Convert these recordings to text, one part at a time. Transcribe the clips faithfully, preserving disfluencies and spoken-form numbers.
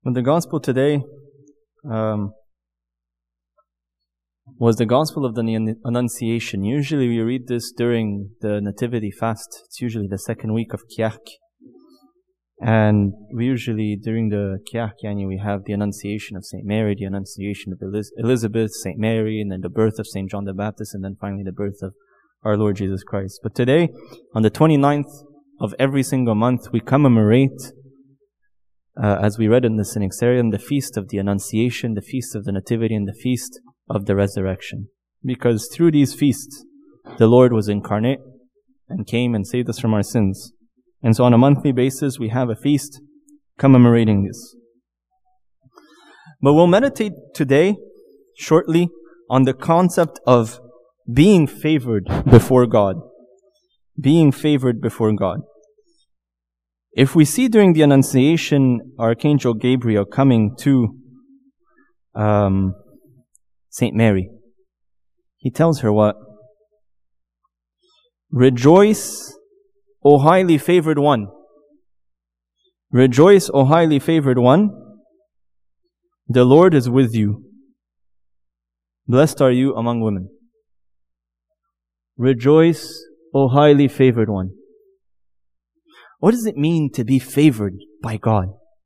But the gospel today um, was the gospel of the Annunciation. Usually we read this during the Nativity fast. It's usually the second week of Kiahk. And we usually, during the Kiahk, yani, we have the Annunciation of Saint Mary, the Annunciation of Eliz- Elizabeth, Saint Mary, and then the birth of Saint John the Baptist, and then finally the birth of our Lord Jesus Christ. But today, on the twenty-ninth of every single month, we commemorate, uh, as we read in the Synaxarion, the feast of the Annunciation, the feast of the Nativity, and the feast of the Resurrection. Because through these feasts, the Lord was incarnate and came and saved us from our sins. And so on a monthly basis, we have a feast commemorating this. But we'll meditate today, shortly, on the concept of being favored before God. Being favored before God. If we see during the Annunciation, Archangel Gabriel coming to um, Saint Mary, he tells her what? Rejoice, O highly favored one. Rejoice, O highly favored one. The Lord is with you. Blessed are you among women. Rejoice, O highly favored one. What does it mean to be favored by God?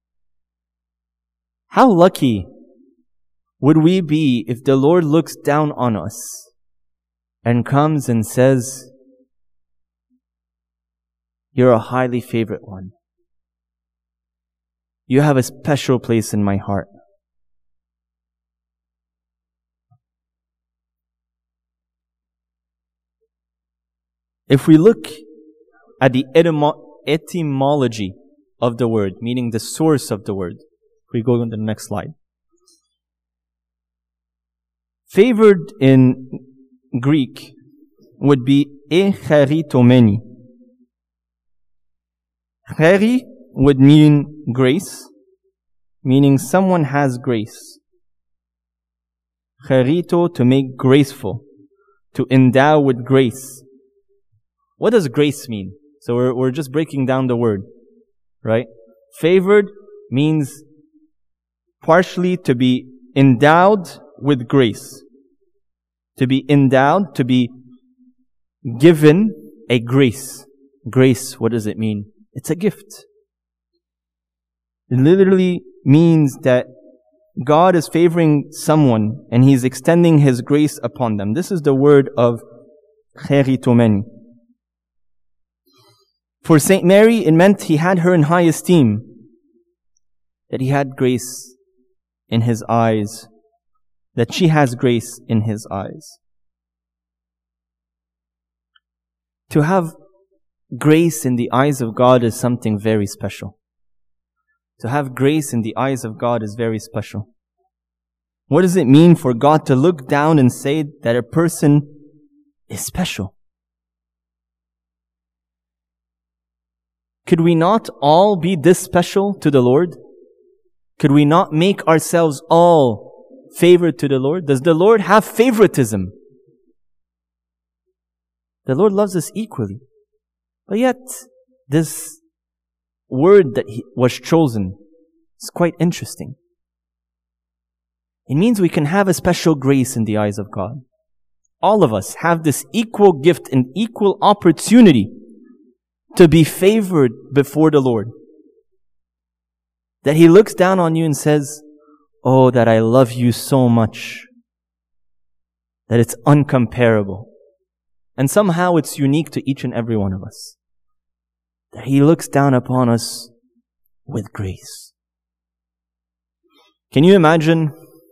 How lucky would we be if the Lord looks down on us and comes and says, "You're a highly favored one. You have a special place in my heart." If we look at the etymo- etymology of the word, meaning the source of the word, if we go on to the next slide. Favored in Greek would be echaritomeni. Chari would mean grace, meaning someone has grace. Charito, to make graceful, to endow with grace. What does grace mean? So we're, we're just breaking down the word, right? Favored means partially to be endowed with grace. To be endowed, to be given a grace. Grace, what does it mean? It's a gift. It literally means that God is favoring someone and He's extending His grace upon them. This is the word of cheritomeni. For Saint Mary, it meant He had her in high esteem. That He had grace in His eyes. That she has grace in His eyes. To have grace in the eyes of God is something very special. To have grace in the eyes of God is very special. What does it mean for God to look down and say that a person is special? Could we not all be this special to the Lord? Could we not make ourselves all favored to the Lord? Does the Lord have favoritism? The Lord loves us equally. But yet, this word that he was chosen is quite interesting. It means we can have a special grace in the eyes of God. All of us have this equal gift and equal opportunity to be favored before the Lord. That He looks down on you and says, "Oh, that I love you so much. That it's uncomparable." And somehow it's unique to each and every one of us. That He looks down upon us with grace. Can you imagine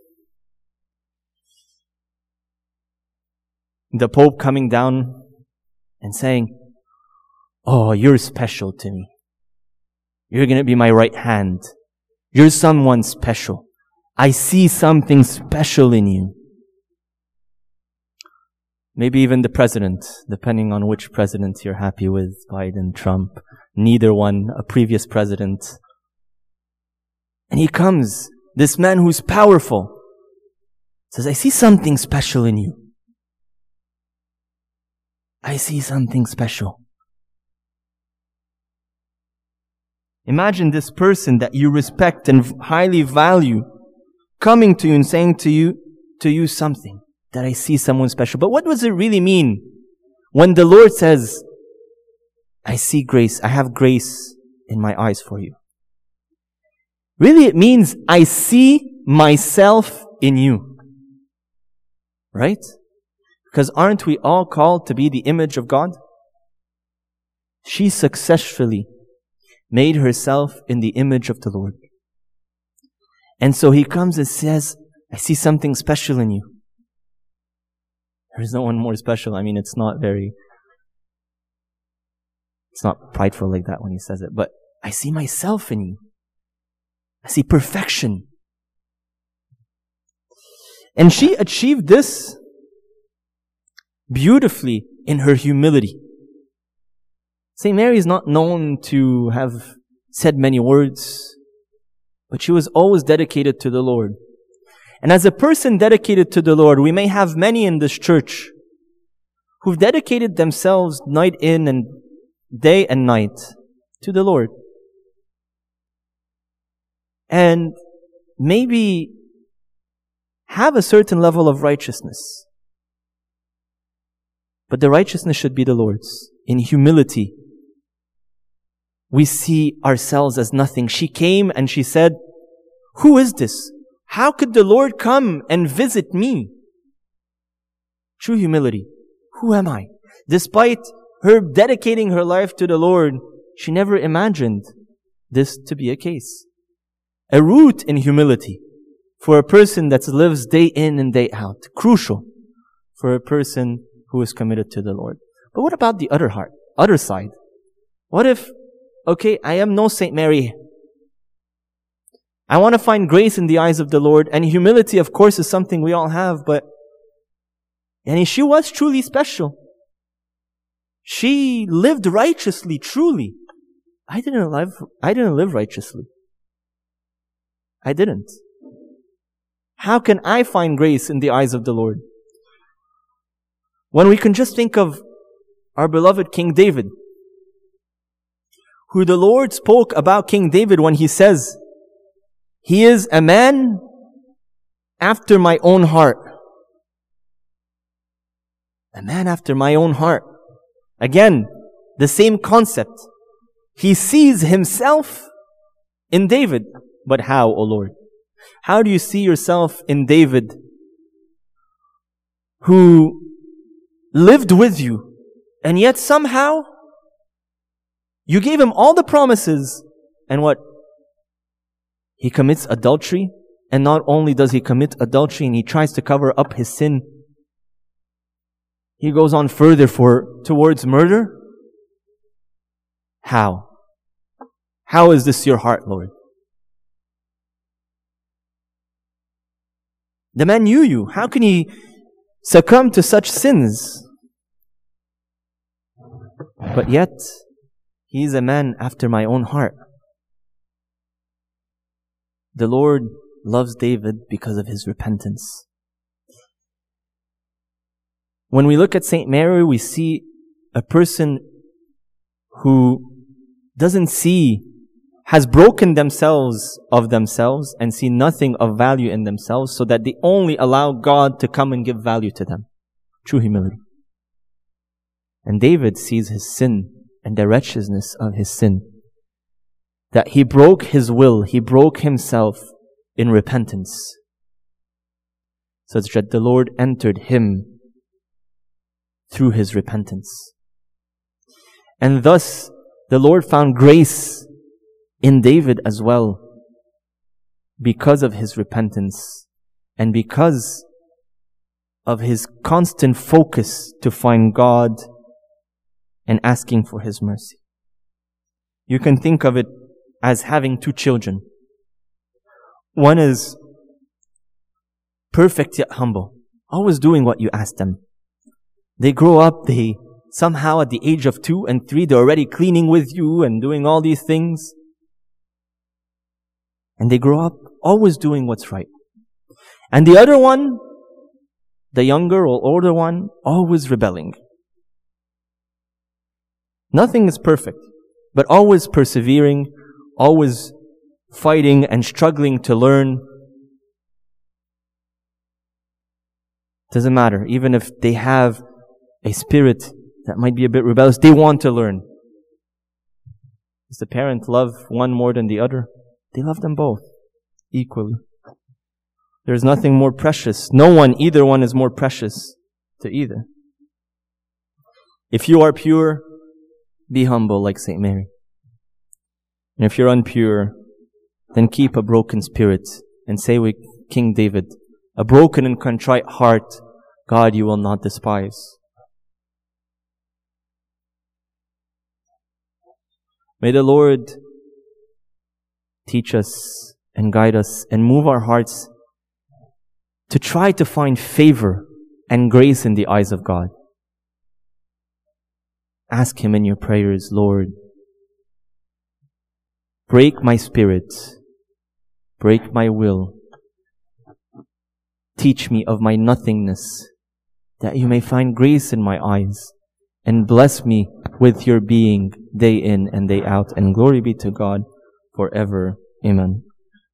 the Pope coming down and saying, "Oh, you're special to me. You're going to be my right hand. You're someone special. I see something special in you." Maybe even the president, depending on which president you're happy with, Biden, Trump, neither one, a previous president. And he comes, this man who's powerful, says, "I see something special in you. I see something special." Imagine this person that you respect and highly value coming to you and saying to you, to you something, that I see someone special. But what does it really mean when the Lord says, I see grace, I have grace in my eyes for you? Really, it means I see myself in you. Right? Because aren't we all called to be the image of God? She successfully made herself in the image of the Lord. And so He comes and says, I see something special in you. There's no one more special. I mean, it's not very, it's not prideful like that when He says it, but I see myself in you. I see perfection. And she achieved this beautifully in her humility. Saint Mary is not known to have said many words, but she was always dedicated to the Lord. And as a person dedicated to the Lord, we may have many in this church who've dedicated themselves night in and day and night to the Lord. And maybe have a certain level of righteousness. But the righteousness should be the Lord's. In humility, we see ourselves as nothing. She came and she said, who is this? How could the Lord come and visit me? True humility. Who am I? Despite her dedicating her life to the Lord, she never imagined this to be a case. A root in humility for a person that lives day in and day out. Crucial for a person who is committed to the Lord. But what about the other heart, other side? What if, okay, I am no Saint Mary. I want to find grace in the eyes of the Lord, and humility, of course, is something we all have, but and she was truly special. She lived righteously, truly. I didn't live, I didn't live righteously. I didn't. How can I find grace in the eyes of the Lord? When we can just think of our beloved King David, who the Lord spoke about King David when He says, he is a man after my own heart. A man after my own heart. Again, the same concept. He sees himself in David. But how, O Lord? How do you see yourself in David, who lived with you, and yet somehow you gave him all the promises, and what? He commits adultery, and not only does he commit adultery and he tries to cover up his sin, he goes on further for towards murder? How? How is this your heart, Lord? The man knew you. How can he succumb to such sins? But yet, he is a man after my own heart. The Lord loves David because of his repentance. When we look at Saint Mary, we see a person who doesn't see, has broken themselves of themselves and see nothing of value in themselves, so that they only allow God to come and give value to them. True humility. And David sees his sin and the wretchedness of his sin. That he broke his will, he broke himself in repentance, such that the Lord entered him through his repentance. And thus, the Lord found grace in David as well, because of his repentance and because of his constant focus to find God and asking for His mercy. You can think of it as having two children. One is perfect yet humble, always doing what you ask them. They grow up, they somehow at the age of two and three, they're already cleaning with you and doing all these things. And they grow up always doing what's right. And the other one, the younger or older one, always rebelling. Nothing is perfect, but always persevering, always fighting and struggling to learn. Doesn't matter. Even if they have a spirit that might be a bit rebellious, they want to learn. Does the parent love one more than the other? They love them both equally. There is nothing more precious. No one, either one is more precious to either. If you are pure, be humble like Saint Mary. And if you're impure, then keep a broken spirit and say with King David, a broken and contrite heart, God, you will not despise. May the Lord teach us and guide us and move our hearts to try to find favor and grace in the eyes of God. Ask Him in your prayers, Lord, break my spirit, break my will, teach me of my nothingness, that you may find grace in my eyes, and bless me with your being day in and day out. And glory be to God forever. Amen.